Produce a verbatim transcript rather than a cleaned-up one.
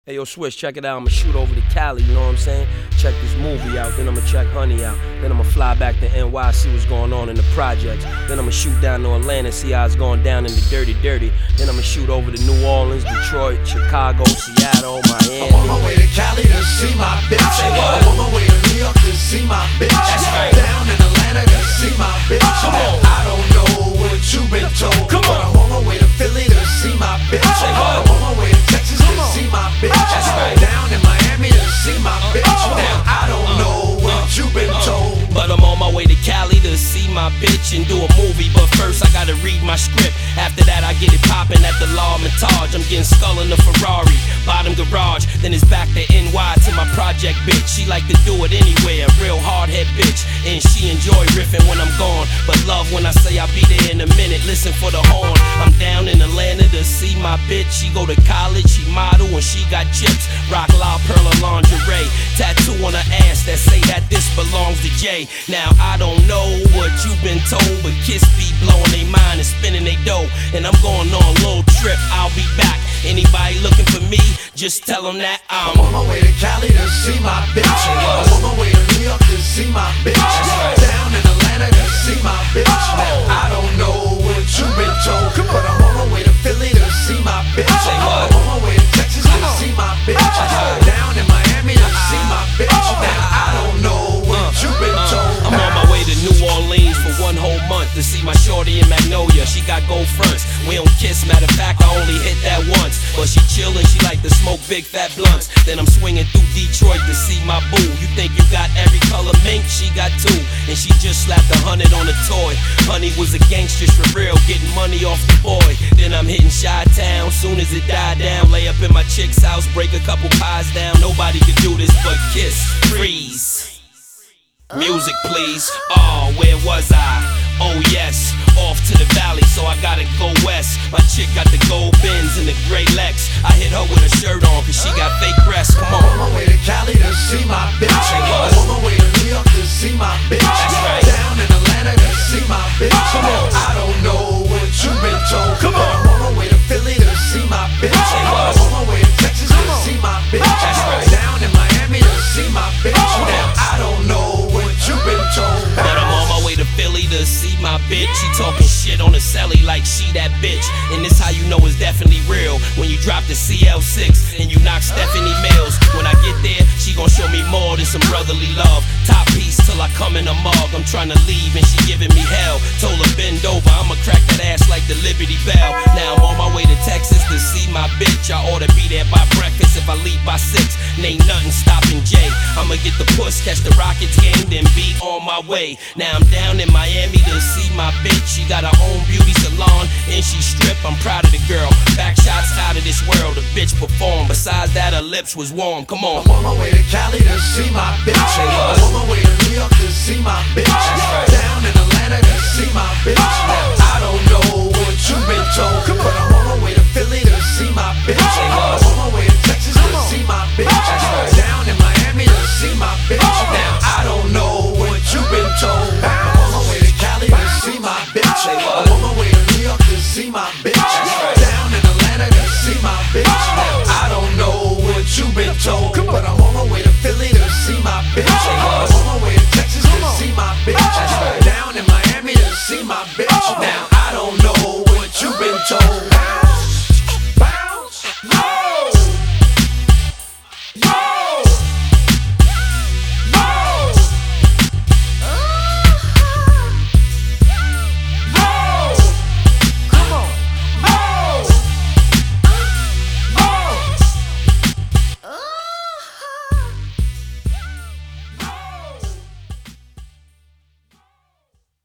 Hey, yo, Switch, check it out. I'ma shoot over to Cali, you know what I'm saying? Check this movie out, then I'ma check Honey out. Then I'ma fly back to N Y, see what's going on in the projects. Then I'ma shoot down to Atlanta, see how it's going down in the Dirty Dirty. Then I'ma shoot over to New Orleans, Detroit, Chicago, Seattle, Miami. I'm on my way to Cali to see my bitch. I'm on my way to New York to see my bitch. That's right. Down in Atlanta to see my bitch. Come on. I don't know what you've been told. Come on. But I'm on my way to Philly to see my bitch. I'm on my way to Texas to see my bitch. That's right. Down in Miami to see my bitch. Now I don't know what you've been told. But I'm on my way to Cali to see my bitch and do a movie. But first I gotta read my script. After that I get it poppin' at the La Montage. I'm getting skull in the Ferrari, bottom garage. Then it's back to N Y to my project bitch. She like to do it anywhere, real hard head bitch. And she enjoy riffing when I'm gone, but love when I say I'll be there in a minute. Listen for the horn. I'm down in Atlanta to see my bitch. She go to college, she model and she got chips. Rock La Perla lingerie, tattoo on her ass that say that this belongs to Jay. Now I don't know what you've been told, but Kiss be blowing they mind and spinning they dough. And I'm going on a little trip, I'll be back. Anybody looking for me, just tell them that I'm I'm on my way to Cali to see my bitch. I'm on my way to New York to see my bitch. Down in Atlanta to see my bitch. I don't know what you've been told, but I'm on my way to Philly to see my bitch. I'm on my way to Texas to see my bitch. Down in Miami to see my bitch. Now I don't know what you've been told. I'm on my way to New Orleans for one whole month to see my shorty in Magnolia. She got gold fronts. We don't kiss, matter of fact, I only hit that once. But she chillin', she like to smoke big fat blunts. Then I'm swinging through Detroit to see my boo. You think you got every color mink? She got two. And she just slapped a hundred on a toy. Honey was a gangster for real, getting money off the boy. Then I'm hitting Chi-Town, soon as it died down. Lay up in my chick's house, break a couple pies down. Nobody could do this but Kiss. Freeze. Music please. Oh, where was I? Oh yes, off to the valley, so I gotta go west. My chick got the gold Benz and the gray Lex. I hit her with a shirt on cause she got fake breasts. Come I'm on on. my way to Cali to see my bitch. I'm on my way to New York to see my bitch. right. Down in Atlanta to see my bitch. I don't know what you've been told. Come but on. I'm on my way to Philly to see my bitch. I'm on my way to Texas to see my bitch. right. Down in Miami to see my bitch. Now I don't know what you've been told. But I'm on my way to Philly to see my bitch. She talking shit on the celly like she that bitch. And this how you know it's definitely real. When you drop the C L six and you knock Stephanie Mills. When I get there, she gon' show me more than some brotherly love. Top piece till I come in a mug. I'm trying to leave and she giving me hell. Told her bend over, I'ma crack that ass like the Liberty Bell. Now I'm on my way to Texas to see my bitch. I ought to be there by breakfast if I leave by six. And ain't nothing stopping Jay. I'ma get the puss, catch the Rockets game, then be on my way. Now I'm down in Miami to see my bitch. She got her own beauty salon and she strip. I'm proud of the girl. Back shots out of this world. The bitch performed. Besides that, her lips was warm. Come on. I'm on my way to Cali to see my bitch. I'm on my way to New York to see my bitch. Down in Atlanta to see my bitch. I don't know what you've been told, but I'm on my way to Philly to see my bitch. I'm on my way to